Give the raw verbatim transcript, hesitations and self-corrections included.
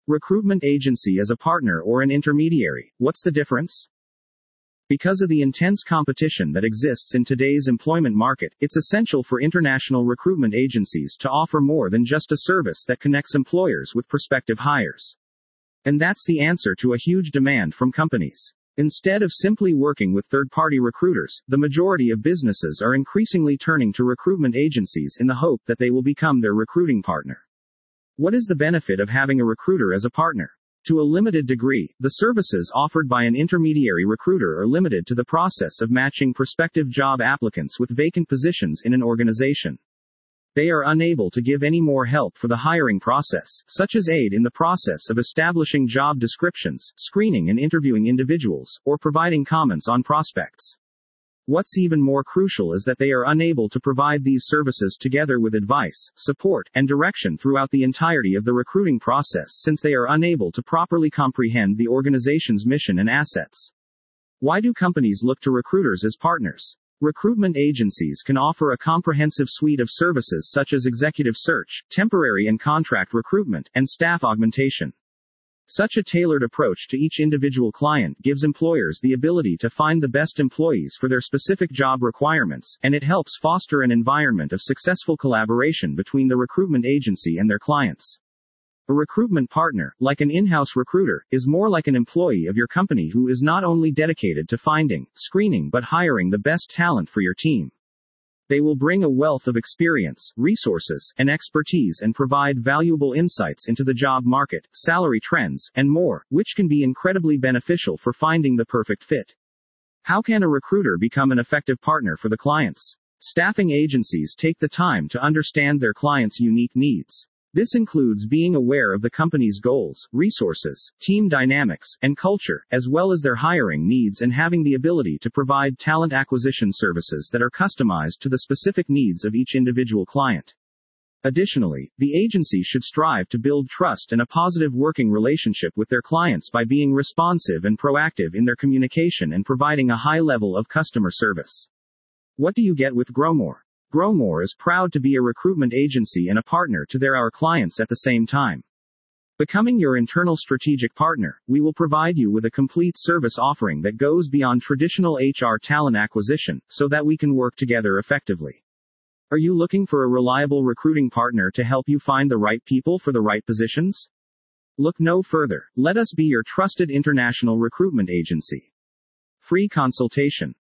Recruitment agency as a partner or an intermediary. What's the difference? Because of the intense competition that exists in today's employment market, it's essential for international recruitment agencies to offer more than just a service that connects employers with prospective hires. And that's the answer to a huge demand from companies. Instead of simply working with third-party recruiters, the majority of businesses are increasingly turning to recruitment agencies in the hope that they will become their recruiting partner. What is the benefit of having a recruiter as a partner? To a limited degree, the services offered by an intermediary recruiter are limited to the process of matching prospective job applicants with vacant positions in an organization. They are unable to give any more help for the hiring process, such as aid in the process of establishing job descriptions, screening and interviewing individuals, or providing comments on prospects. What's even more crucial is that they are unable to provide these services together with advice, support, and direction throughout the entirety of the recruiting process, since they are unable to properly comprehend the organization's mission and assets. Why do companies look to recruiters as partners? Recruitment agencies can offer a comprehensive suite of services such as executive search, temporary and contract recruitment, and staff augmentation. Such a tailored approach to each individual client gives employers the ability to find the best employees for their specific job requirements, and it helps foster an environment of successful collaboration between the recruitment agency and their clients. A recruitment partner, like an in-house recruiter, is more like an employee of your company who is not only dedicated to finding, screening, but hiring the best talent for your team. They will bring a wealth of experience, resources, and expertise and provide valuable insights into the job market, salary trends, and more, which can be incredibly beneficial for finding the perfect fit. How can a recruiter become an effective partner for the clients? Staffing agencies take the time to understand their clients' unique needs. This includes being aware of the company's goals, resources, team dynamics, and culture, as well as their hiring needs, and having the ability to provide talent acquisition services that are customized to the specific needs of each individual client. Additionally, the agency should strive to build trust and a positive working relationship with their clients by being responsive and proactive in their communication and providing a high level of customer service. What do you get with Growmore? Growmore is proud to be a recruitment agency and a partner to their our clients at the same time. Becoming your internal strategic partner, we will provide you with a complete service offering that goes beyond traditional H R talent acquisition, so that we can work together effectively. Are you looking for a reliable recruiting partner to help you find the right people for the right positions? Look no further. Let us be your trusted international recruitment agency. Free consultation.